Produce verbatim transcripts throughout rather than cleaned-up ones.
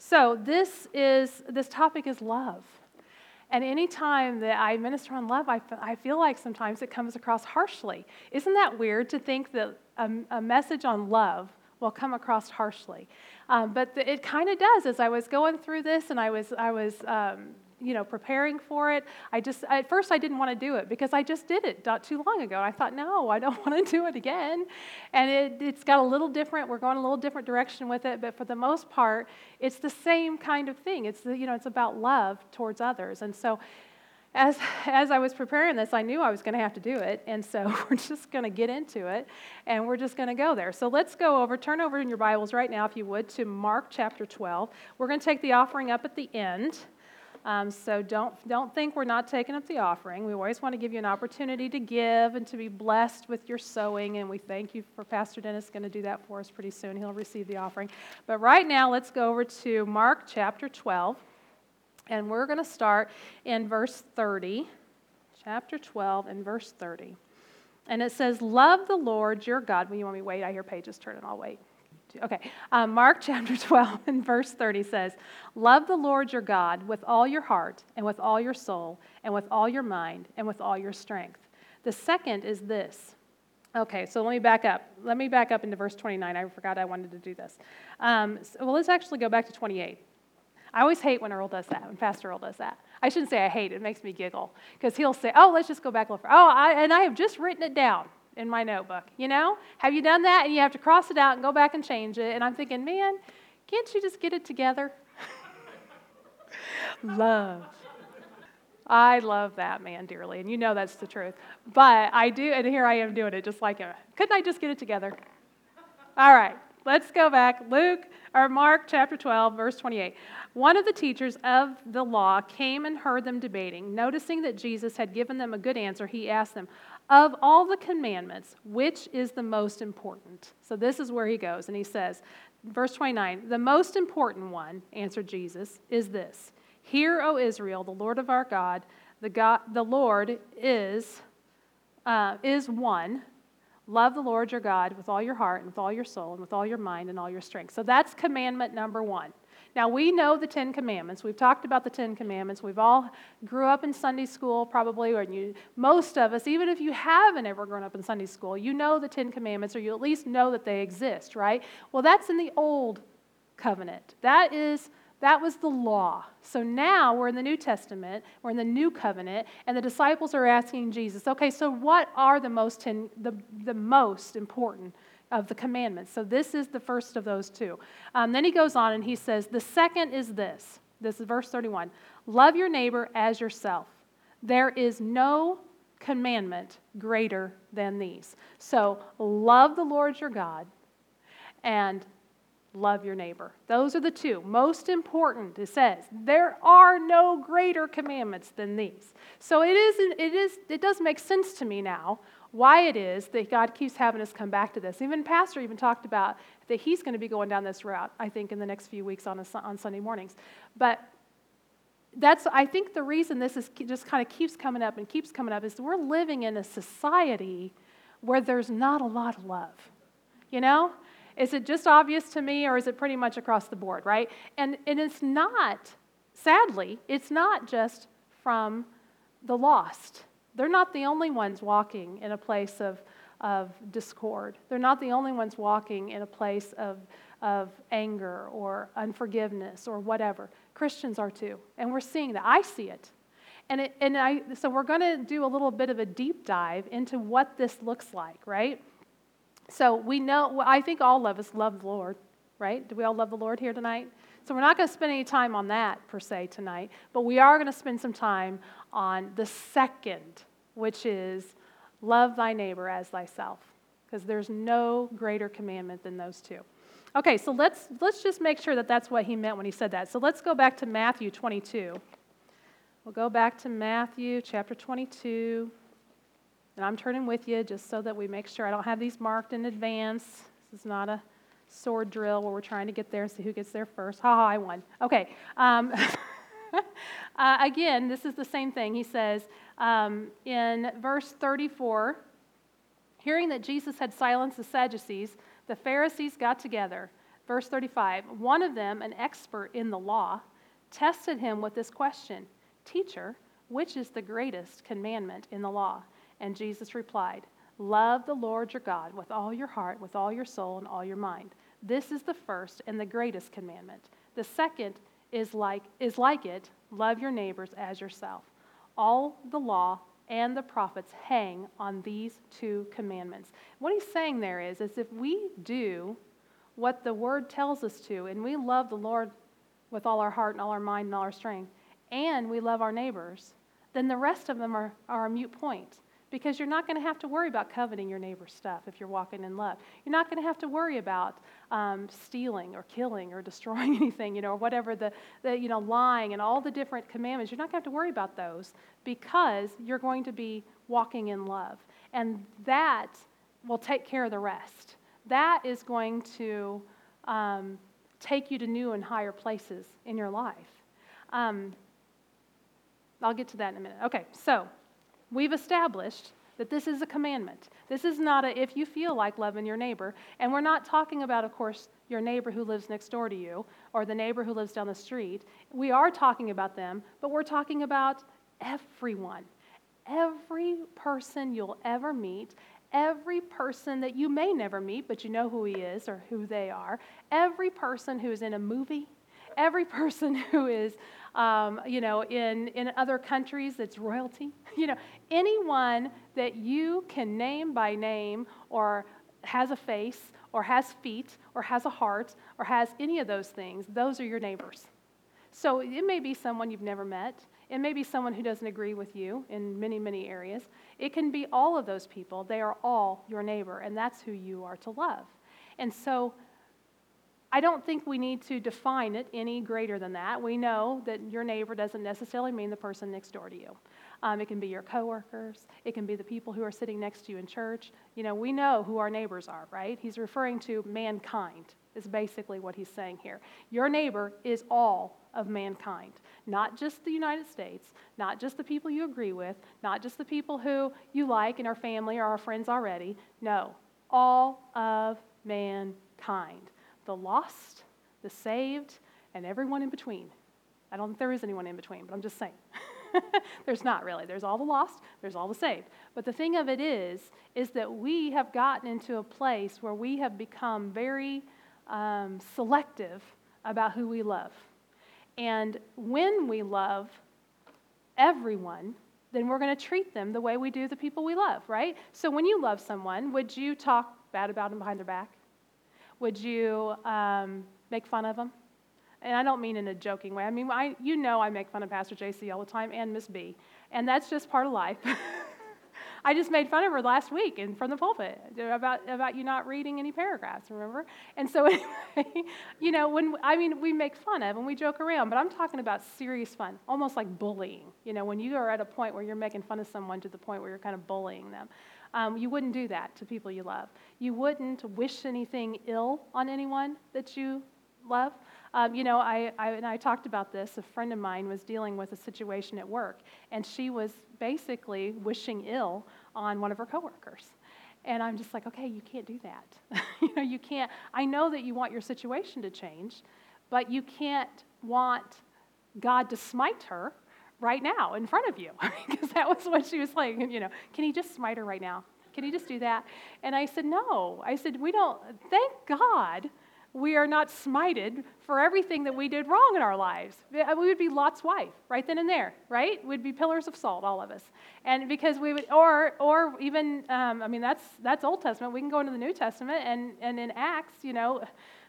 So this is this topic is love. And any time that I minister on love, I, I feel like sometimes it comes across harshly. Isn't that weird to think that a, a message on love will come across harshly? Um, but the, it kind of does. As I was going through this and I was, I was um, you know, preparing for it, I just, at first I didn't want to do it because I just did it not too long ago. I thought, no, I don't want to do it again. And it, it's got a little different, we're going a little different direction with it, but for the most part, it's the same kind of thing. It's, the, you know, it's about love towards others. And so as, as I was preparing this, I knew I was going to have to do it. And so we're just going to get into it and we're just going to go there. So let's go over, turn over in your Bibles right now, if you would, to Mark chapter twelve. We're going to take the offering up at the end. Um, so don't don't think we're not taking up the offering. We always want to give you an opportunity to give and to be blessed with your sowing, and we thank you for Pastor Dennis going to do that for us pretty soon. He'll receive the offering. But right now, let's go over to Mark chapter twelve, and we're going to start in verse thirty. Chapter twelve and verse thirty. And it says, "Love the Lord your God." When you want me to wait, I hear pages turning, I'll wait. Okay, um, Mark chapter twelve and verse thirty says, "Love the Lord your God with all your heart and with all your soul and with all your mind and with all your strength." The second is this. Okay, so let me back up. Let me back up into verse twenty-nine. I forgot I wanted to do this. Um, so, well, let's actually go back to twenty-eight. I always hate when Earl does that, when Pastor Earl does that. I shouldn't say I hate it. It makes me giggle because he'll say, "Oh, let's just go back a little further. Oh, I, and I have just written it down in my notebook, you know? Have you done that? And you have to cross it out and go back and change it. And I'm thinking, man, can't you just get it together? Love. I love that man dearly, and you know that's the truth. But I do, and here I am doing it just like him. Couldn't I just get it together? All right, let's go back. Luke, or Mark chapter twelve, verse twenty-eight. "One of the teachers of the law came and heard them debating. Noticing that Jesus had given them a good answer, he asked them, 'Of all the commandments, which is the most important?'" So this is where he goes, and he says, verse twenty-nine, "The most important one," answered Jesus, "is this. Hear, O Israel, the Lord of our God, the God, the Lord is, uh, is one. Love the Lord your God with all your heart and with all your soul and with all your mind and all your strength." So that's commandment number one. Now, we know the Ten Commandments. We've talked about the Ten Commandments. We've all grew up in Sunday school probably, or you, most of us, even if you haven't ever grown up in Sunday school, you know the Ten Commandments, or you at least know that they exist, right? Well, that's in the Old Covenant. That is, that was the law. So now we're in the New Testament, we're in the New Covenant, and the disciples are asking Jesus, okay, so what are the most, ten, the, the most important of the commandments? So this is the first of those two. Um, then he goes on and he says, the second is this. This is verse thirty-one. "Love your neighbor as yourself. There is no commandment greater than these." So love the Lord your God and love your neighbor. Those are the two most important. It says there are no greater commandments than these. So it is. It is. It does make sense to me now why it is that God keeps having us come back to this. Even Pastor even talked about that he's going to be going down this route, I think, in the next few weeks on, a, on Sunday mornings. But that's, I think the reason this is just kind of keeps coming up and keeps coming up is we're living in a society where there's not a lot of love. You know? Is it just obvious to me, or is it pretty much across the board, right? And, and it's not, sadly, it's not just from the lost. They're not the only ones walking in a place of, of discord. They're not the only ones walking in a place of, of anger or unforgiveness or whatever. Christians are too, and we're seeing that. I see it. And, it, and I, so we're going to do a little bit of a deep dive into what this looks like, right? So we know, I think all of us love the Lord, right? Do we all love the Lord here tonight? So we're not going to spend any time on that per se tonight, but we are going to spend some time on the second, which is love thy neighbor as thyself, because there's no greater commandment than those two. Okay, so let's let's just make sure that that's what he meant when he said that. So let's go back to Matthew twenty-two. We'll go back to Matthew chapter twenty-two. And I'm turning with you just so that we make sure I don't have these marked in advance. This is not a sword drill where we're trying to get there and see who gets there first. Ha ha, I won. Okay. Um, uh, again, this is the same thing. He says um, in verse thirty-four, hearing that Jesus had silenced the Sadducees, the Pharisees got together. Verse thirty-five, one of them, an expert in the law, tested him with this question, "Teacher, which is the greatest commandment in the law?" And Jesus replied, "Love the Lord your God with all your heart, with all your soul, and all your mind. This is the first and the greatest commandment. The second is like, is like it, love your neighbors as yourself. All the law and the prophets hang on these two commandments." What he's saying there is, is if we do what the word tells us to, and we love the Lord with all our heart and all our mind and all our strength, and we love our neighbors, then the rest of them are, are a mute point. Because you're not going to have to worry about coveting your neighbor's stuff if you're walking in love. You're not going to have to worry about um, stealing or killing or destroying anything, you know, or whatever the, the, you know, lying and all the different commandments. You're not going to have to worry about those because you're going to be walking in love. And that will take care of the rest. That is going to um, take you to new and higher places in your life. Um, I'll get to that in a minute. Okay, so we've established that this is a commandment. This is not a if you feel like loving your neighbor. And we're not talking about, of course, your neighbor who lives next door to you or the neighbor who lives down the street. We are talking about them, but we're talking about everyone. Every person you'll ever meet, every person that you may never meet, but you know who he is or who they are, every person who is in a movie, every person who is, um, you know, in, in other countries that's royalty, you know, anyone that you can name by name or has a face or has feet or has a heart or has any of those things, those are your neighbors. So it may be someone you've never met. It may be someone who doesn't agree with you in many, many areas. It can be all of those people. They are all your neighbor, and that's who you are to love. And so I don't think we need to define it any greater than that. We know that your neighbor doesn't necessarily mean the person next door to you. Um, it can be your coworkers. It can be the people who are sitting next to you in church. You know, we know who our neighbors are, right? He's referring to mankind is basically what he's saying here. Your neighbor is all of mankind, not just the United States, not just the people you agree with, not just the people who you like and are family or are friends already. No, all of mankind. The lost, the saved, and everyone in between. I don't think there is anyone in between, but I'm just saying. There's not really. There's all the lost, there's all the saved. But the thing of it is, is that we have gotten into a place where we have become very um, selective about who we love. And when we love everyone, then we're going to treat them the way we do the people we love, right? So when you love someone, would you talk bad about them behind their back? Would you um, make fun of them? And I don't mean in a joking way. I mean, I, you know I make fun of Pastor J C all the time and Miss B. And that's just part of life. I just made fun of her last week in from the pulpit about, about you not reading any paragraphs, remember? And so anyway, you know, when I mean, we make fun of and we joke around, but I'm talking about serious fun, almost like bullying. You know, when you are at a point where you're making fun of someone to the point where you're kind of bullying them. Um, you wouldn't do that to people you love. You wouldn't wish anything ill on anyone that you love. Um, you know, I, I and I talked about this. A friend of mine was dealing with a situation at work, and she was basically wishing ill on one of her coworkers. And I'm just like, okay, you can't do that. you know, you can't. I know that you want your situation to change, but you can't want God to smite her right now in front of you, because that was what she was like. You know, can he just smite her right now? Can he just do that? And I said, no. I said, we don't. Thank God we are not smited for everything that we did wrong in our lives. We would be Lot's wife right then and there, right? We'd be pillars of salt, all of us. And because we would, or or even, um, I mean, that's that's Old Testament. We can go into the New Testament, and, and in Acts, you know,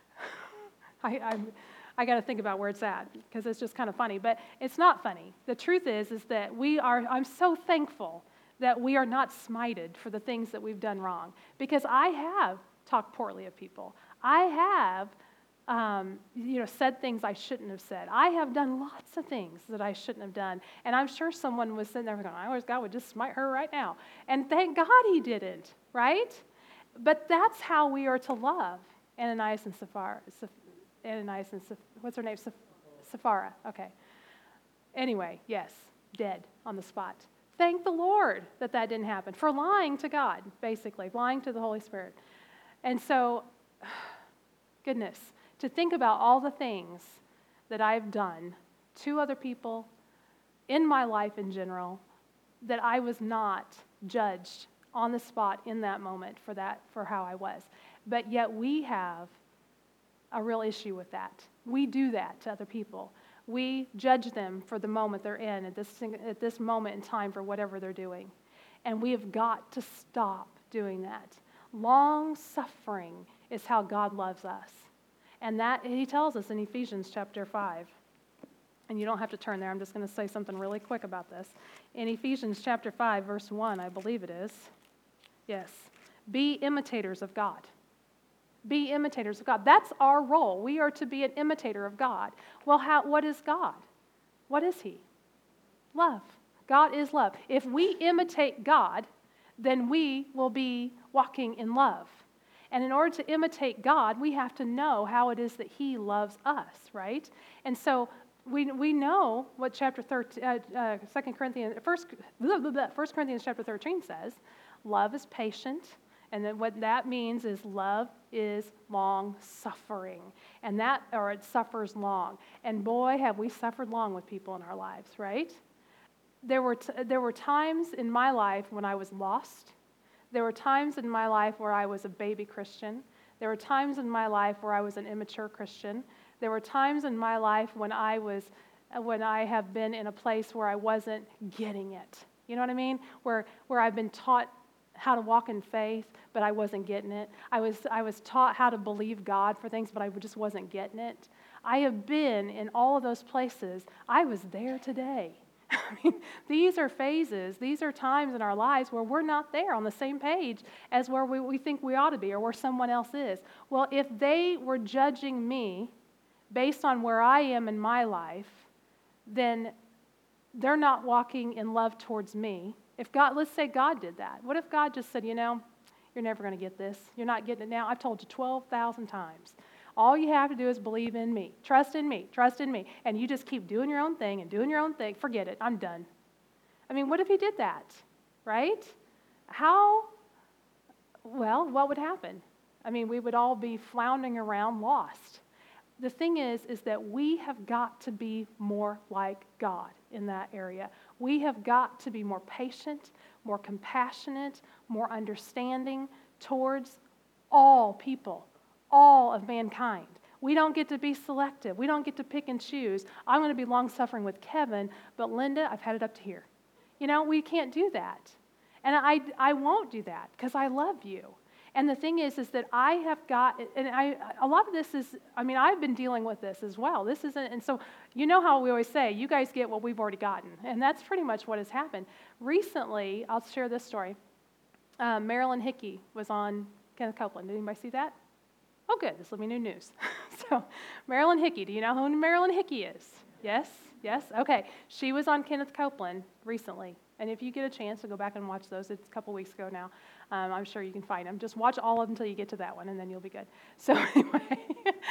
I, I'm, I got to think about where it's at, because it's just kind of funny. But it's not funny. The truth is, is that we are, I'm so thankful that we are not smited for the things that we've done wrong, because I have talked poorly of people. I have, um, you know, said things I shouldn't have said. I have done lots of things that I shouldn't have done. And I'm sure someone was sitting there going, I wish God would just smite her right now. And thank God he didn't, right? But that's how we are to love Ananias and Sapphira. Ananias and Sapphira. What's her name? Sapphira. Okay. Anyway, yes, dead on the spot. Thank the Lord that that didn't happen. For lying to God, basically, lying to the Holy Spirit. And so, goodness, to think about all the things that I've done to other people, in my life in general, that I was not judged on the spot in that moment for that, for how I was. But yet we have a real issue with that. We do that to other people. We judge them for the moment they're in, at this, at this moment in time for whatever they're doing. And we have got to stop doing that. Long suffering is how God loves us. And that he tells us in Ephesians chapter five. And you don't have to turn there. I'm just going to say something really quick about this. In Ephesians chapter five, verse one, I believe it is. Yes. Be imitators of God. Be imitators of God. That's our role. We are to be an imitator of God. Well, how, what is God? What is he? Love. God is love. If we imitate God, then we will be walking in love. And in order to imitate God, we have to know how it is that he loves us, right? And so we we know what chapter thirteen, uh, uh, Second Corinthians, First, blah, blah, blah, First Corinthians chapter thirteen says. Love is patient, and then what that means is love is long suffering, and that or it suffers long. And boy, have we suffered long with people in our lives, right? There were t- there were times in my life when I was lost. There were times in my life where I was a baby Christian. There were times in my life where I was an immature Christian. There were times in my life when I was, when I have been in a place where I wasn't getting it. You know what I mean? Where where I've been taught how to walk in faith, but I wasn't getting it. I was I was taught how to believe God for things, but I just wasn't getting it. I have been in all of those places. I was there today. I mean, these are phases, these are times in our lives where we're not there on the same page as where we, we think we ought to be or where someone else is. Well, if they were judging me based on where I am in my life, then they're not walking in love towards me. If God, let's say God did that. What if God just said, you know, you're never going to get this. You're not getting it now. I've told you twelve thousand times. All you have to do is believe in me. Trust in me. Trust in me. And you just keep doing your own thing and doing your own thing. Forget it. I'm done. I mean, what if he did that? Right? How, well, what would happen? I mean, we would all be floundering around lost. The thing is, is that we have got to be more like God in that area. We have got to be more patient, more compassionate, more understanding towards all people. All of mankind. We don't get to be selective. We don't get to pick and choose. I'm going to be long-suffering with Kevin, but Linda, I've had it up to here. You know, we can't do that. And I, I won't do that because I love you. And the thing is, is that I have got, and I, a lot of this is, I mean, I've been dealing with this as well. This isn't, and so you know how we always say, you guys get what we've already gotten. And that's pretty much what has happened. Recently, I'll share this story. Uh, Marilyn Hickey was on Kenneth Copeland. Did anybody see that? Oh, good. This will be new news. So, Marilyn Hickey. Do you know who Marilyn Hickey is? Yes? Yes? Okay. She was on Kenneth Copeland recently. And if you get a chance to go back and watch those, it's a couple weeks ago now. Um, I'm sure you can find them. Just watch all of them until you get to that one, and then you'll be good. So, anyway.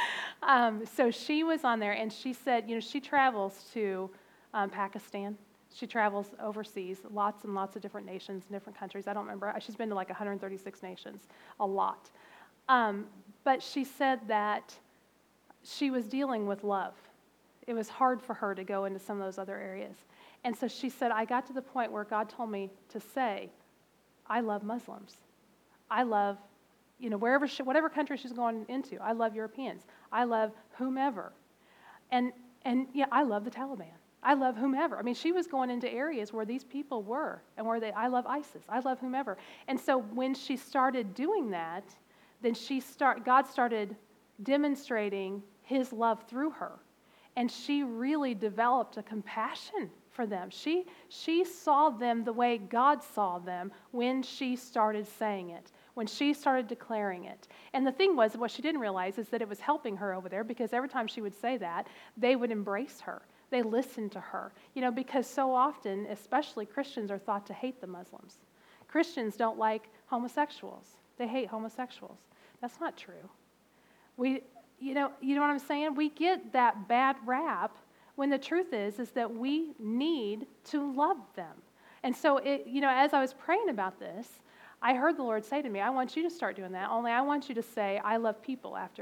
um, so, she was on there, and she said, you know, she travels to um, Pakistan. She travels overseas, lots and lots of different nations and different countries. I don't remember. She's been to like one hundred thirty-six nations, a lot. Um, but she said that she was dealing with love. It was hard for her to go into some of those other areas. And so she said, I got to the point where God told me to say, I love Muslims. I love, you know, wherever she, whatever country she's going into, I love Europeans. I love whomever. And, and yeah, I love the Taliban. I love whomever. I mean, she was going into areas where these people were and where they, I love ISIS. I love whomever. And so when she started doing that, then she start, God started demonstrating his love through her. And she really developed a compassion for them. She, she saw them the way God saw them when she started saying it, when she started declaring it. And the thing was, what she didn't realize is that it was helping her over there because every time she would say that, they would embrace her. They listened to her. You know, because so often, especially Christians, are thought to hate the Muslims. Christians don't like homosexuals. They hate homosexuals. That's not true. We, you know, you know what I'm saying? We get that bad rap when the truth is, is that we need to love them. And so, it, you know, as I was praying about this, I heard the Lord say to me, I want you to start doing that, only I want you to say, I love people after it.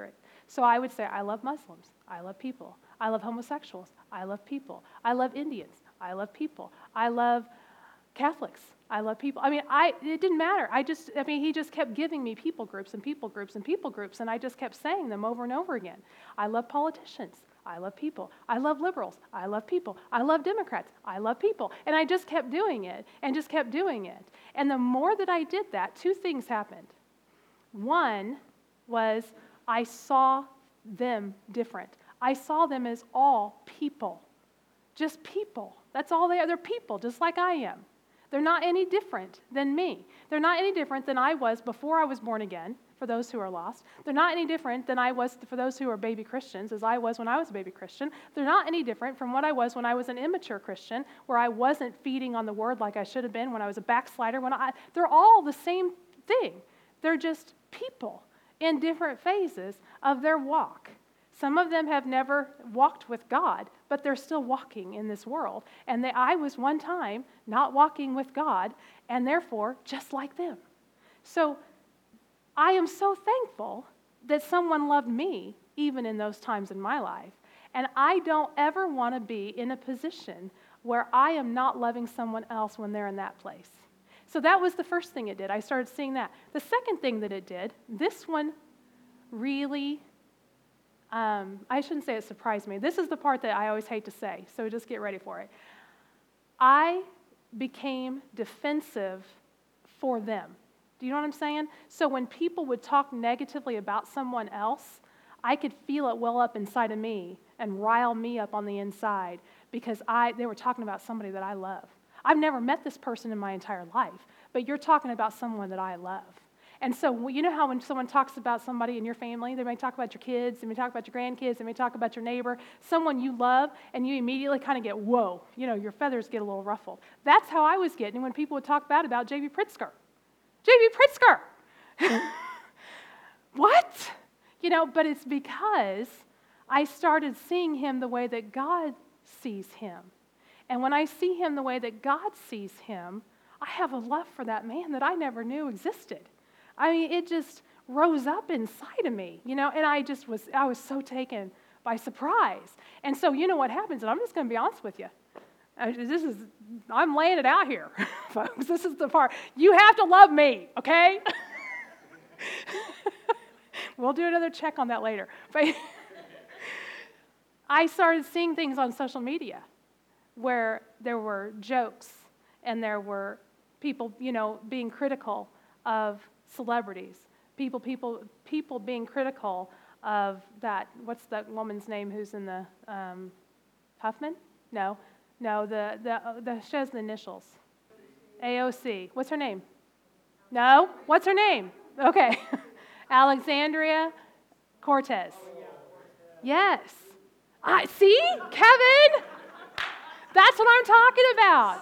So I would say, I love Muslims. I love people. I love homosexuals. I love people. I love Indians. I love people. I love Catholics. I love people. I mean, I it didn't matter. I just, I mean, he just kept giving me people groups and people groups and people groups, and I just kept saying them over and over again. I love politicians. I love people. I love liberals. I love people. I love Democrats. I love people. And I just kept doing it and just kept doing it. And the more that I did that, two things happened. One was I saw them different. I saw them as all people. Just people. That's all they are. They're people, just like I am. They're not any different than me. They're not any different than I was before I was born again, for those who are lost. They're not any different than I was for those who are baby Christians, as I was when I was a baby Christian. They're not any different from what I was when I was an immature Christian, where I wasn't feeding on the word like I should have been, when I was a backslider. When I, they're all the same thing. They're just people in different phases of their walk. Some of them have never walked with God, but they're still walking in this world. And they, I was one time not walking with God, and therefore just like them. So I am so thankful that someone loved me even in those times in my life. And I don't ever want to be in a position where I am not loving someone else when they're in that place. So that was the first thing it did. I started seeing that. The second thing that it did, this one really, um, I shouldn't say it surprised me. This is the part that I always hate to say, so just get ready for it. I became defensive for them. Do you know what I'm saying? So when people would talk negatively about someone else, I could feel it well up inside of me and rile me up on the inside because I they were talking about somebody that I love. I've never met this person in my entire life, but you're talking about someone that I love. And so you know how when someone talks about somebody in your family, they may talk about your kids, they may talk about your grandkids, they may talk about your neighbor, someone you love, and you immediately kind of get, whoa, you know, your feathers get a little ruffled. That's how I was getting when people would talk bad about J B Pritzker. J B Pritzker! What? You know, but it's because I started seeing him the way that God sees him. And when I see him the way that God sees him, I have a love for that man that I never knew existed. I mean, it just rose up inside of me, you know, and I just was, I was so taken by surprise. And so you know what happens, and I'm just going to be honest with you. I, this is, I'm laying it out here, folks. This is the part. You have to love me, okay? We'll do another check on that later. But I started seeing things on social media where there were jokes and there were people, you know, being critical of celebrities, people, people, people being critical of that. What's that woman's name who's in the um, Huffman? No, no, the the the she has the initials. A O C. What's her name? No, what's her name? Okay, Alexandria Cortez. Yes. I see, Kevin. That's what I'm talking about.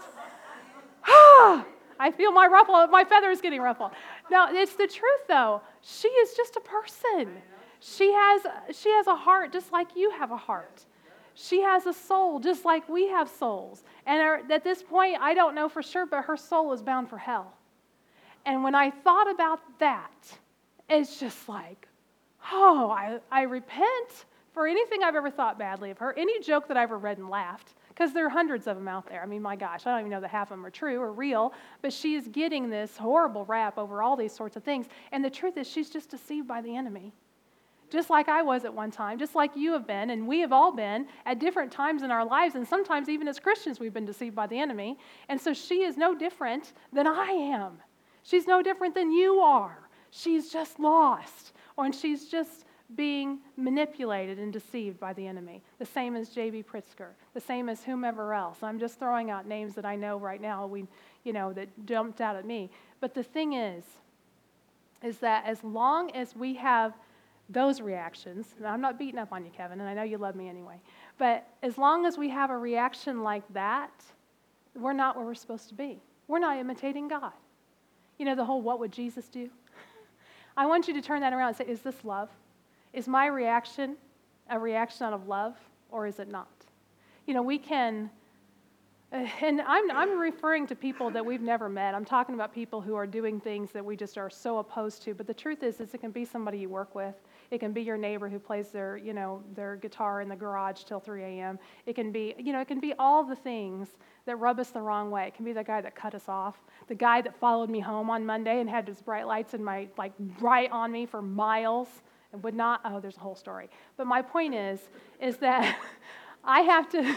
I feel my ruffle, my feathers getting ruffled. No, it's the truth though. She is just a person. She has she has a heart just like you have a heart. She has a soul just like we have souls. And her, at this point, I don't know for sure, but her soul is bound for hell. And when I thought about that, it's just like, oh, I, I repent for anything I've ever thought badly of her, any joke that I've ever read and laughed, because there are hundreds of them out there. I mean, my gosh, I don't even know that half of them are true or real, but she is getting this horrible rap over all these sorts of things. And the truth is, she's just deceived by the enemy. Just like I was at one time, just like you have been, and we have all been at different times in our lives, and sometimes even as Christians we've been deceived by the enemy. And so she is no different than I am. She's no different than you are. She's just lost, or and she's just being manipulated and deceived by the enemy. The same as J B Pritzker, the same as whomever else. I'm just throwing out names that I know right now, we, you know, that jumped out at me. But the thing is, is that as long as we have those reactions, and I'm not beating up on you, Kevin, and I know you love me anyway, but as long as we have a reaction like that, we're not where we're supposed to be. We're not imitating God. You know, the whole what would Jesus do? I want you to turn that around and say, is this love? Is my reaction a reaction out of love, or is it not? You know, we can, and I'm, I'm referring to people that we've never met. I'm talking about people who are doing things that we just are so opposed to. But the truth is, is it can be somebody you work with. It can be your neighbor who plays their, you know, their guitar in the garage till three a.m. It can be, you know, it can be all the things that rub us the wrong way. It can be the guy that cut us off, the guy that followed me home on Monday and had his bright lights in my, like, right on me for miles and would not, oh, there's a whole story. But my point is, is that I have to,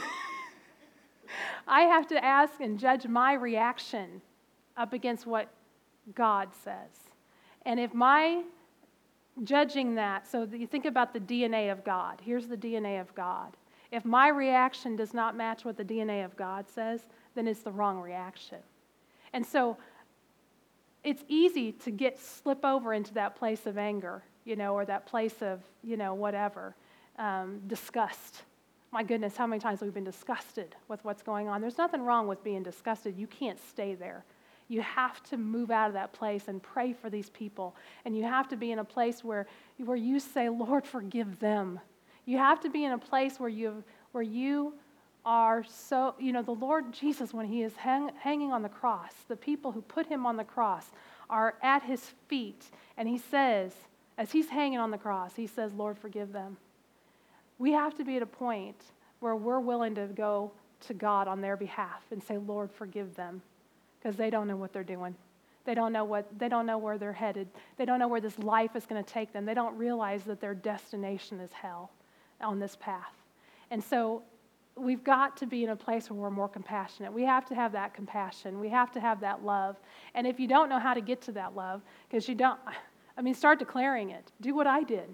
I have to ask and judge my reaction up against what God says. And if my judging that, so that you think about the D N A of God. Here's the D N A of God. If my reaction does not match what the D N A of God says, then it's the wrong reaction. And so it's easy to get slip over into that place of anger, you know, or that place of, you know, whatever, um, disgust. My goodness, how many times have we been disgusted with what's going on? There's nothing wrong with being disgusted. You can't stay there. You have to move out of that place and pray for these people. And you have to be in a place where, where you say, Lord, forgive them. You have to be in a place where you where you are so, you know, the Lord Jesus, when he is hang, hanging on the cross, the people who put him on the cross are at his feet. And he says, as he's hanging on the cross, he says, Lord, forgive them. We have to be at a point where we're willing to go to God on their behalf and say, Lord, forgive them. Because they don't know what they're doing. They don't know what they don't know where they're headed. They don't know where this life is going to take them. They don't realize that their destination is hell on this path. And so we've got to be in a place where we're more compassionate. We have to have that compassion. We have to have that love. And if you don't know how to get to that love, because you don't, I mean, start declaring it. Do what I did.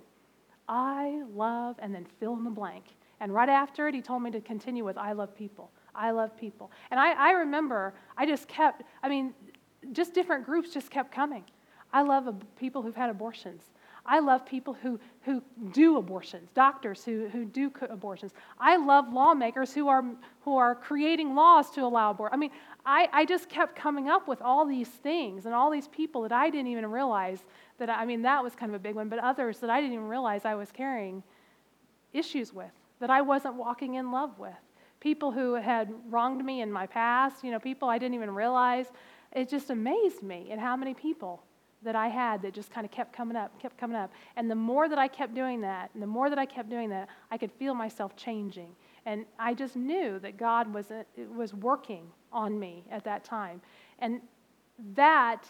I love, and then fill in the blank. And right after it, he told me to continue with, I love people. I love people. And I, I remember, I just kept, I mean, just different groups just kept coming. I love ab- people who've had abortions. I love people who, who do abortions, doctors who, who do co- abortions. I love lawmakers who are who are creating laws to allow abortion. I mean, I, I just kept coming up with all these things and all these people that I didn't even realize that, I mean, that was kind of a big one, but others that I didn't even realize I was carrying issues with, that I wasn't walking in love with. People who had wronged me in my past, you know, people I didn't even realize. It just amazed me at how many people that I had that just kind of kept coming up, kept coming up. And the more that I kept doing that, and the more that I kept doing that, I could feel myself changing. And I just knew that God was, was working on me at that time. And that,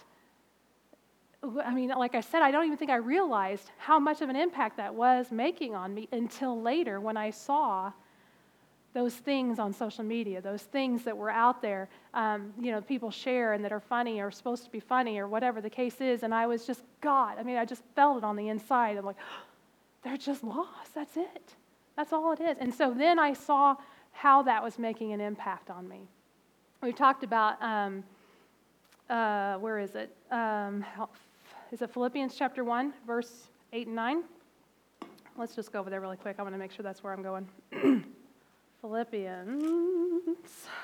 I mean, like I said, I don't even think I realized how much of an impact that was making on me until later when I saw those things on social media, those things that were out there, um, you know, people share and that are funny or supposed to be funny or whatever the case is. And I was just, God, I mean, I just felt it on the inside. I'm like, oh, they're just lost. That's it. That's all it is. And so then I saw how that was making an impact on me. We've talked about, um, uh, where is it? Um, how, is it Philippians chapter one, verse eight and nine? Let's just go over there really quick. I want to make sure that's where I'm going. Philippians,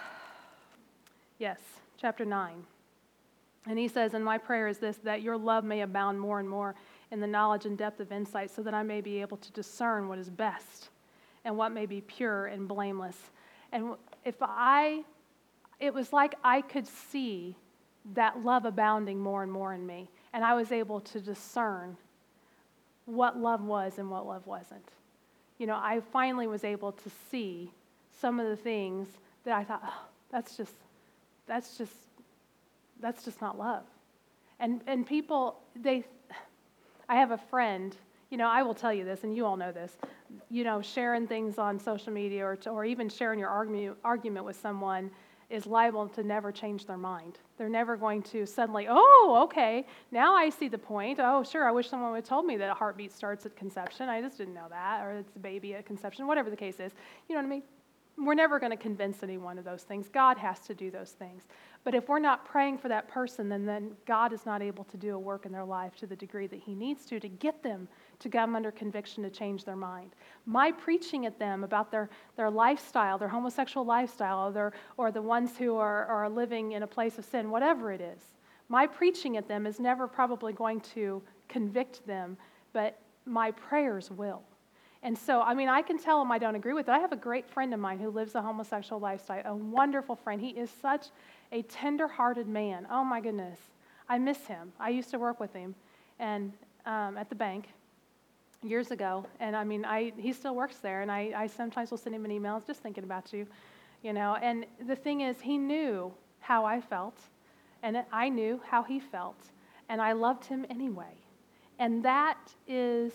yes, chapter nine. And he says, and my prayer is this, that your love may abound more and more in the knowledge and depth of insight, so that I may be able to discern what is best and what may be pure and blameless. And if I, it was like I could see that love abounding more and more in me, and I was able to discern what love was and what love wasn't. You know, I finally was able to see some of the things that I thought, oh, that's just, that's just, that's just not love. And and people, they, I have a friend, you know, I will tell you this, and you all know this, you know, sharing things on social media or to, or even sharing your argument argument with someone is liable to never change their mind. They're never going to suddenly, oh, okay, now I see the point. Oh, sure, I wish someone would have told me that a heartbeat starts at conception. I just didn't know that, or it's a baby at conception, whatever the case is. You know what I mean? We're never going to convince anyone of those things. God has to do those things. But if we're not praying for that person, then, then God is not able to do a work in their life to the degree that he needs to to get them to come under conviction to change their mind. My preaching at them about their, their lifestyle, their homosexual lifestyle, or, their, or the ones who are, are living in a place of sin, whatever it is, my preaching at them is never probably going to convict them, but my prayers will. And so, I mean, I can tell them I don't agree with it. I have a great friend of mine who lives a homosexual lifestyle, a wonderful friend. He is such a tender-hearted man. Oh, my goodness. I miss him. I used to work with him and um, at the bank. years ago, and I mean, I he still works there, and I, I sometimes will send him an email just thinking about you, you know. And the thing is, he knew how I felt, and I knew how he felt, and I loved him anyway. And that is,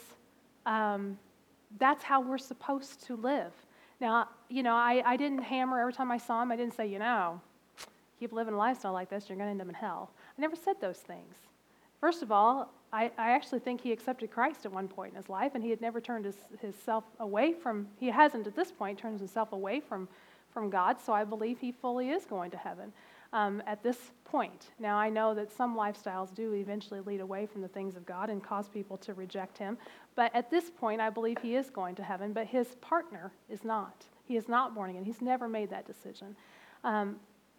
um, that's how we're supposed to live. Now, you know, I, I didn't hammer every time I saw him. I didn't say, you know, keep living a lifestyle like this, you're going to end up in hell. I never said those things. First of all, I, I actually think he accepted Christ at one point in his life, and he had never turned his, his self away from, he hasn't at this point turned himself away from, from God, so I believe he fully is going to heaven um, at this point. Now, I know that some lifestyles do eventually lead away from the things of God and cause people to reject him, but at this point, I believe he is going to heaven, but his partner is not. He is not born again. He's never made that decision. Um,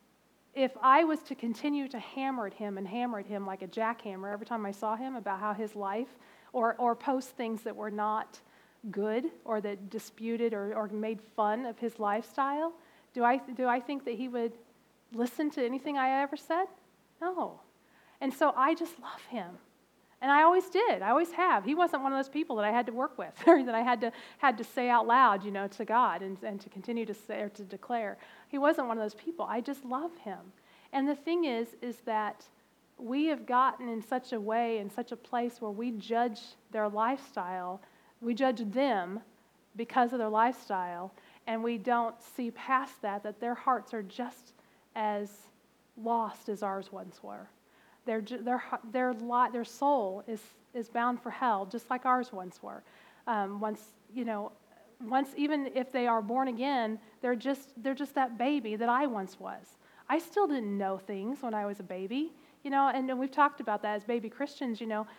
If I was to continue to hammer at him and hammer at him like a jackhammer every time I saw him about how his life, or, or post things that were not good or that disputed or, or made fun of his lifestyle, do I, do I think that he would listen to anything I ever said? No. And so I just love him. And I always did. I always have. He wasn't one of those people that I had to work with or that I had to had to say out loud, you know, to God and, and to continue to say or to declare. He wasn't one of those people. I just love him. And the thing is, is that we have gotten in such a way, in such a place where we judge their lifestyle. We judge them because of their lifestyle, and we don't see past that, that their hearts are just as lost as ours once were. Their, their, their, their soul is, is bound for hell, just like ours once were. Um, once, you know, once even if they are born again, they're just, they're just that baby that I once was. I still didn't know things when I was a baby, you know, and, and we've talked about that as baby Christians, you know.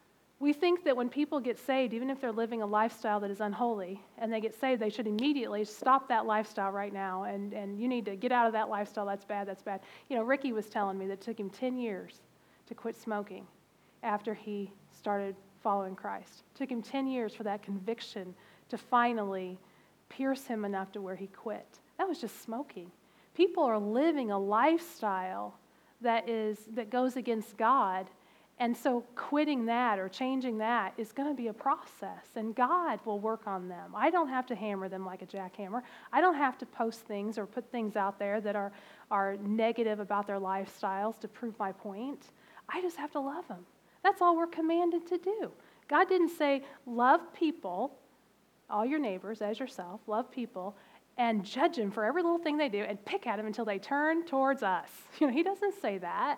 We think that when people get saved, even if they're living a lifestyle that is unholy, and they get saved, they should immediately stop that lifestyle right now, and, and you need to get out of that lifestyle. That's bad, that's bad. You know, Ricky was telling me that it took him ten years to quit smoking after he started following Christ. It took him ten years for that conviction to finally pierce him enough to where he quit. That was just smoking. People are living a lifestyle that is that goes against God, and so quitting that or changing that is going to be a process, and God will work on them. I don't have to hammer them like a jackhammer. I don't have to post things or put things out there that are, are negative about their lifestyles to prove my point. I just have to love them. That's all we're commanded to do. God didn't say, love people, all your neighbors as yourself, love people, and judge them for every little thing they do and pick at them until they turn towards us. You know, he doesn't say that.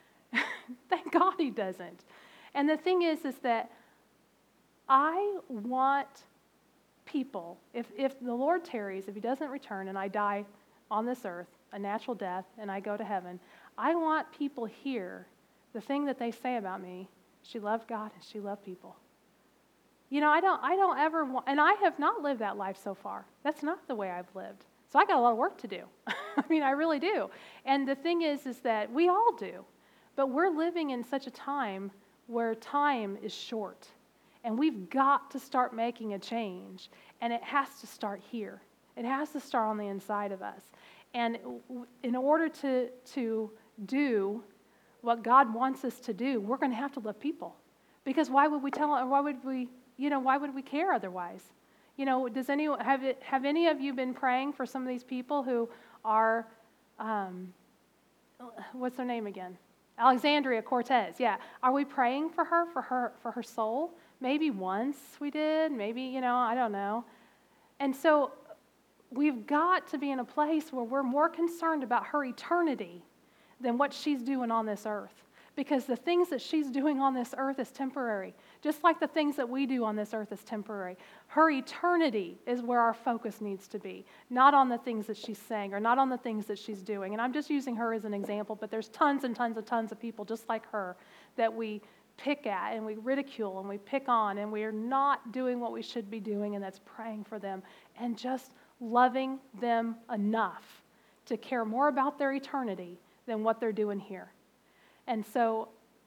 Thank God he doesn't. And the thing is, is that I want people, if, if the Lord tarries, if he doesn't return and I die on this earth, a natural death, and I go to heaven, I want people here, the thing that they say about me, she loved God and she loved people. You know, I don't I don't ever want, and I have not lived that life so far. That's not the way I've lived. So I got a lot of work to do. I mean, I really do. And the thing is, is that we all do. But we're living in such a time where time is short. And we've got to start making a change. And it has to start here. It has to start on the inside of us. And in order to, to do what God wants us to do, we're going to have to love people. Because why would we tell, or why would we, you know, why would we care otherwise? You know, does any, have, it, have any of you been praying for some of these people who are, um, what's their name again? Alexandria Cortez, yeah. Are we praying for her, for her, for her soul? Maybe once we did, maybe, you know, I don't know. And so we've got to be in a place where we're more concerned about her eternity than what she's doing on this earth. Because the things that she's doing on this earth is temporary, just like the things that we do on this earth is temporary. Her eternity is where our focus needs to be, not on the things that she's saying or not on the things that she's doing. And I'm just using her as an example, but there's tons and tons and tons of people just like her that we pick at and we ridicule and we pick on, and we are not doing what we should be doing, and that's praying for them and just loving them enough to care more about their eternity than what they're doing here. And so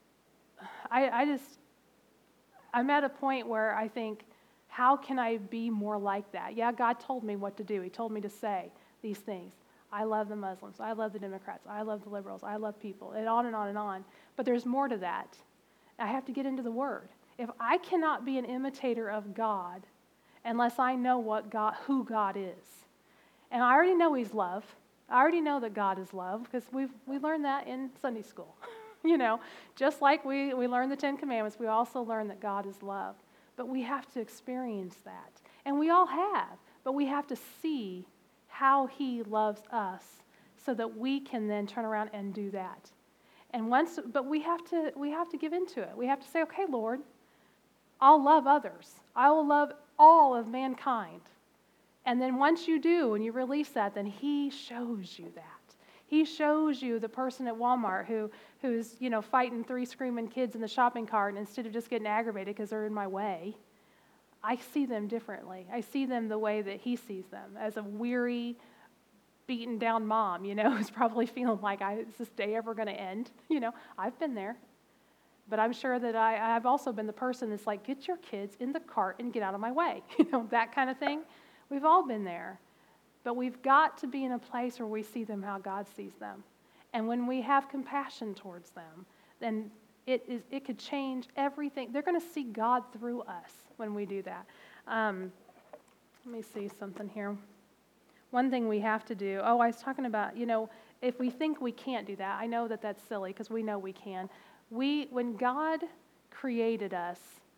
I, I just, I'm at a point where I think, how can I be more like that? Yeah, God told me what to do. He told me to say these things. I love the Muslims. I love the Democrats. I love the liberals. I love people, and on and on and on. But there's more to that. I have to get into the Word. If I cannot be an imitator of God unless I know what God, who God is. And I already know He's love. I already know that God is love because we've we learned that in Sunday school. You know, just like we, we learn the Ten Commandments, we also learn that God is love. But we have to experience that. And we all have. But we have to see how He loves us so that we can then turn around and do that. And once, but we have to we have to give into it. We have to say, okay, Lord, I'll love others. I will love all of mankind. And then once you do and you release that, then He shows you that. He shows you the person at Walmart who who's, you know, fighting three screaming kids in the shopping cart, and instead of just getting aggravated because they're in my way, I see them differently. I see them the way that He sees them, as a weary, beaten down mom, you know, who's probably feeling like, I, is this day ever going to end? You know, I've been there. But I'm sure that I, I've also been the person that's like, get your kids in the cart and get out of my way. You know, that kind of thing. We've all been there. But we've got to be in a place where we see them how God sees them. And when we have compassion towards them, then it is it could change everything. They're going to see God through us when we do that. Um, let me see something here. One thing we have to do, oh, I was talking about, you know, if we think we can't do that, I know that that's silly because we know we can. We, when God created us,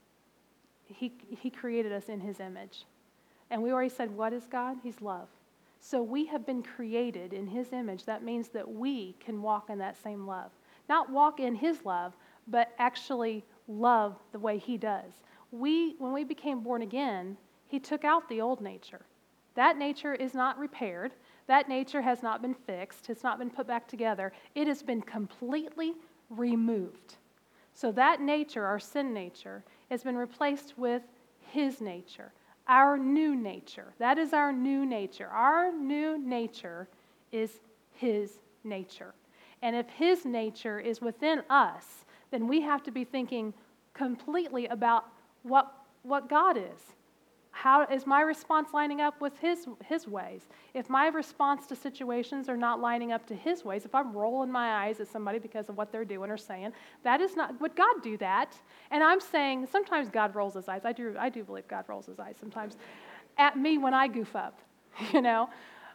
he, he created us in His image. And we already said, what is God? He's love. So we have been created in His image. That means that we can walk in that same love. Not walk in His love, but actually love the way He does. We, when we became born again, He took out the old nature. That nature is not repaired. That nature has not been fixed. It's not been put back together. It has been completely removed. So that nature, our sin nature, has been replaced with His nature. Our new nature. That is our new nature. Our new nature is His nature. And if His nature is within us, then we have to be thinking completely about what, what God is. How is my response lining up with his, his ways? If my response to situations are not lining up to His ways, if I'm rolling my eyes at somebody because of what they're doing or saying, that is not, would God do that? And I'm saying, sometimes God rolls His eyes. I do, I do believe God rolls His eyes sometimes at me when I goof up, you know?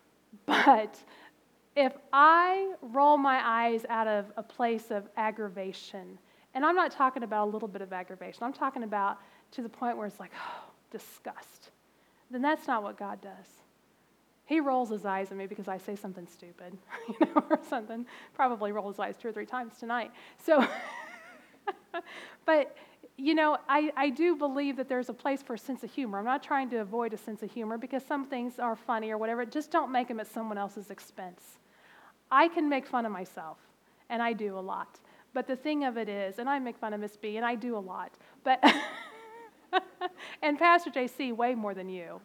But if I roll my eyes out of a place of aggravation, and I'm not talking about a little bit of aggravation, I'm talking about to the point where it's like, oh, disgust, then that's not what God does. He rolls His eyes at me because I say something stupid, you know, or something. Probably roll His eyes two or three times tonight. So, but, you know, I, I do believe that there's a place for a sense of humor. I'm not trying to avoid a sense of humor because some things are funny or whatever. Just don't make them at someone else's expense. I can make fun of myself, and I do a lot. But the thing of it is, and I make fun of Miss B, and I do a lot, but... and Pastor J C way more than you.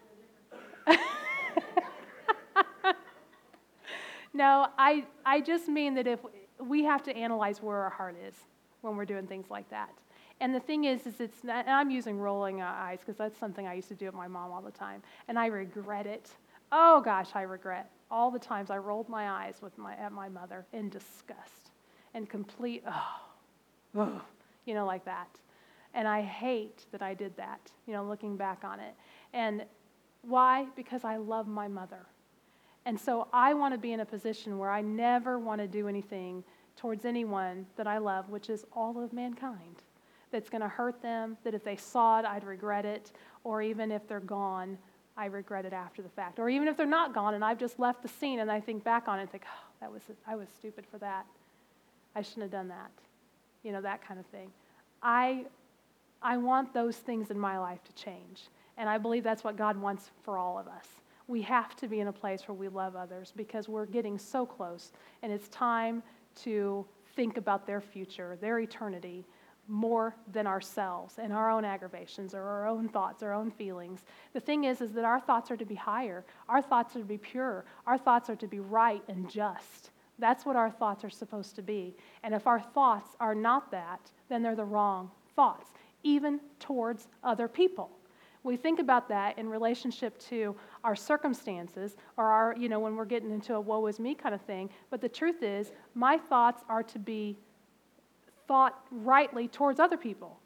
No, I I just mean that if we have to analyze where our heart is when we're doing things like that. And the thing is, is it's not, and I'm using rolling eyes because that's something I used to do with my mom all the time, and I regret it. Oh gosh, I regret all the times I rolled my eyes with my at my mother in disgust and complete oh, oh you know, like that. And I hate that I did that, you know, looking back on it. And why? Because I love my mother. And so I want to be in a position where I never want to do anything towards anyone that I love, which is all of mankind, that's going to hurt them, that if they saw it, I'd regret it, or even if they're gone, I regret it after the fact. Or even if they're not gone and I've just left the scene and I think back on it and think, oh, that was I was stupid for that. I shouldn't have done that. You know, that kind of thing. I I want those things in my life to change. And I believe that's what God wants for all of us. We have to be in a place where we love others because we're getting so close. And it's time to think about their future, their eternity, more than ourselves and our own aggravations or our own thoughts, our own feelings. The thing is, is that our thoughts are to be higher. Our thoughts are to be pure. Our thoughts are to be right and just. That's what our thoughts are supposed to be. And if our thoughts are not that, then they're the wrong thoughts, even towards other people. We think about that in relationship to our circumstances or our, you know, when we're getting into a woe is me kind of thing. But the truth is, my thoughts are to be thought rightly towards other people.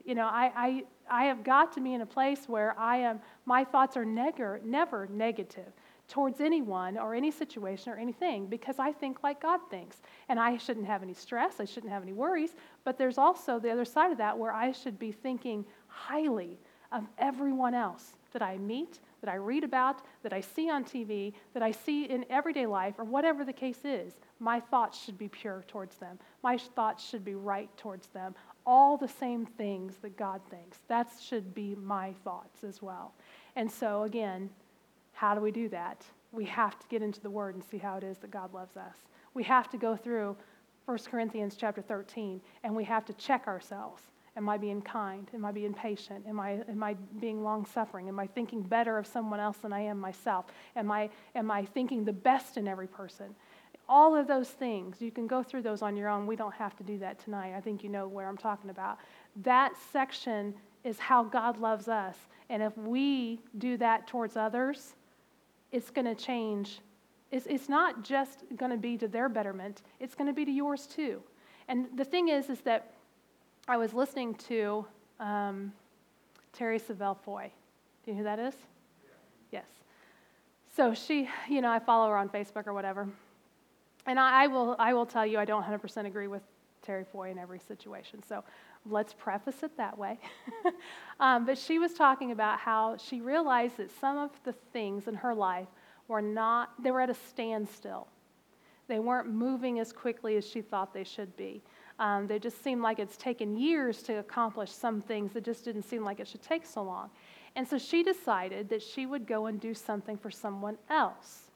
You know, I, I, I have got to be in a place where I am, my thoughts are never, never negative towards anyone or any situation or anything, because I think like God thinks. And I shouldn't have any stress, I shouldn't have any worries, but there's also the other side of that where I should be thinking highly of everyone else that I meet, that I read about, that I see on T V, that I see in everyday life, or whatever the case is. My thoughts should be pure towards them. My thoughts should be right towards them. All the same things that God thinks. That should be my thoughts as well. And so again, how do we do that? We have to get into the Word and see how it is that God loves us. We have to go through First Corinthians chapter thirteen, and we have to check ourselves. Am I being kind? Am I being patient? Am I, am I being long-suffering? Am I thinking better of someone else than I am myself? Am I, am I thinking the best in every person? All of those things, you can go through those on your own. We don't have to do that tonight. I think you know where I'm talking about. That section is how God loves us. And if we do that towards others, it's going to change. It's, it's not just going to be to their betterment. It's going to be to yours too. And the thing is, is that I was listening to um, Terry Savelle Foy. Do you know who that is? Yeah. Yes. So she, you know, I follow her on Facebook or whatever. And I, I will I will tell you I don't one hundred percent agree with Terry Foy in every situation. So let's preface it that way. um, but she was talking about how she realized that some of the things in her life were not, they were at a standstill. They weren't moving as quickly as she thought they should be. Um, they just seemed like it's taken years to accomplish some things that just didn't seem like it should take so long. And so she decided that she would go and do something for someone else.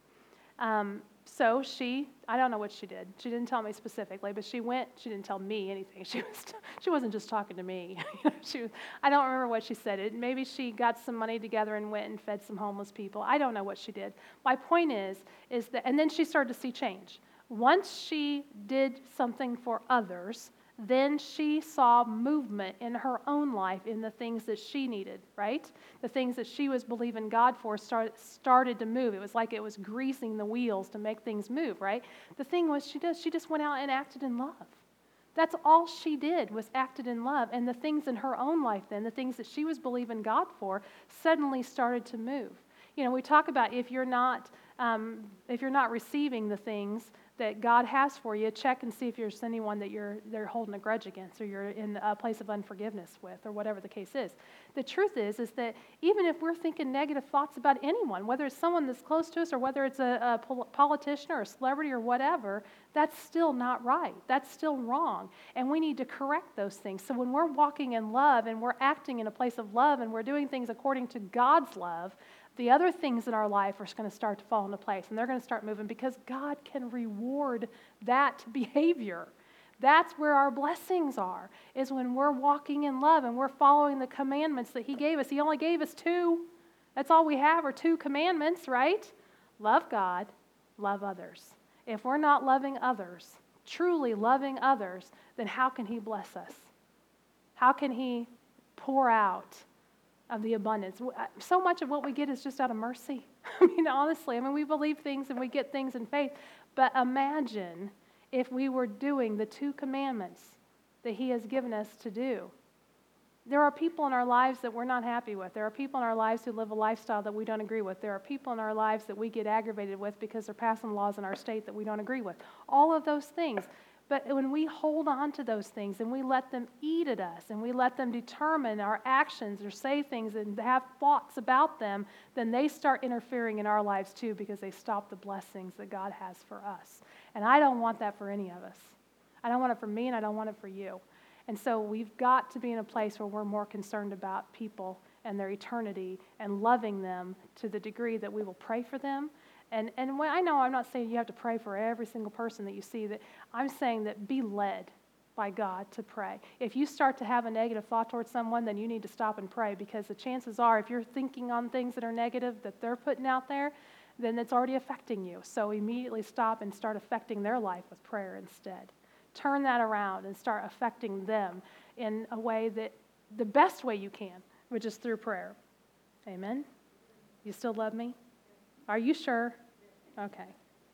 Um, so she, I don't know what she did. She didn't tell me specifically, but she went, she didn't tell me anything. She was, she wasn't just talking to me. she was, I don't remember what she said. It, maybe she got some money together and went and fed some homeless people. I don't know what she did. My point is, is that, and then she started to see change. Once she did something for others, then she saw movement in her own life in the things that she needed, right? The things that she was believing God for start, started to move. It was like it was greasing the wheels to make things move, right? The thing was, she does, she just went out and acted in love. That's all she did, was acted in love. And the things in her own life then, the things that she was believing God for, suddenly started to move. You know, we talk about if you're not, um, if you're not receiving the things that God has for you, check and see if there's anyone that you're they're holding a grudge against, or you're in a place of unforgiveness with, or whatever the case is. The truth is, is that even if we're thinking negative thoughts about anyone, whether it's someone that's close to us, or whether it's a, a pol- politician or a celebrity or whatever, that's still not right. That's still wrong. And we need to correct those things. So when we're walking in love and we're acting in a place of love and we're doing things according to God's love, the other things in our life are going to start to fall into place, and they're going to start moving because God can reward that behavior. That's where our blessings are, is when we're walking in love and we're following the commandments that He gave us. He only gave us two. That's all we have are two commandments, right? Love God, love others. If we're not loving others, truly loving others, then how can He bless us? How can He pour out of the abundance? So much of what we get is just out of mercy. I mean, honestly, I mean, we believe things and we get things in faith, but imagine if we were doing the two commandments that He has given us to do. There are people in our lives that we're not happy with. There are people in our lives who live a lifestyle that we don't agree with. There are people in our lives that we get aggravated with because they're passing laws in our state that we don't agree with. All of those things. But when we hold on to those things and we let them eat at us and we let them determine our actions or say things and have thoughts about them, then they start interfering in our lives too, because they stop the blessings that God has for us. And I don't want that for any of us. I don't want it for me, and I don't want it for you. And so we've got to be in a place where we're more concerned about people and their eternity and loving them to the degree that we will pray for them. And and when, I know I'm not saying you have to pray for every single person that you see. That I'm saying that be led by God to pray. If you start to have a negative thought towards someone, then you need to stop and pray, because the chances are, if you're thinking on things that are negative that they're putting out there, then it's already affecting you. So immediately stop and start affecting their life with prayer instead. Turn that around and start affecting them in a way that, the best way you can, which is through prayer. Amen? You still love me? Are you sure? Okay.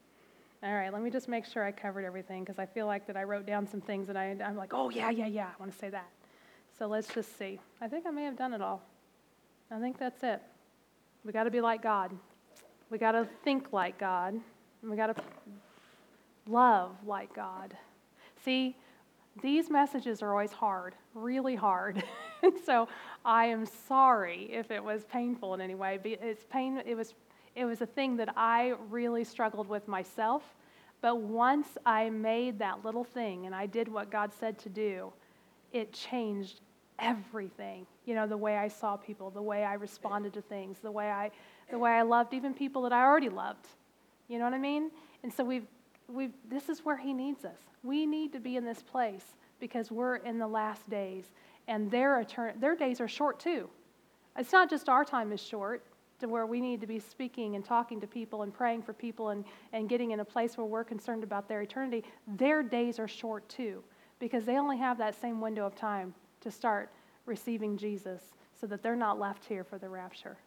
All right, let me just make sure I covered everything, because I feel like that I wrote down some things that I, I'm like, oh, yeah, yeah, yeah, I want to say that. So let's just see. I think I may have done it all. I think that's it. We got to be like God. We got to think like God. And we got to love like God. See, these messages are always hard, really hard. And so I am sorry if it was painful in any way. It's pain. It was, it was a thing that I really struggled with myself. But once I made that little thing and I did what God said to do, it changed everything. You know, the way I saw people, the way I responded to things, the way I, the way I loved even people that I already loved. You know what I mean? And so we've, we've. This is where He needs us. We need to be in this place because we're in the last days, and their etern- their days are short too. It's not just our time is short to where we need to be speaking and talking to people and praying for people and, and getting in a place where we're concerned about their eternity. Their days are short too because they only have that same window of time to start receiving Jesus so that they're not left here for the rapture.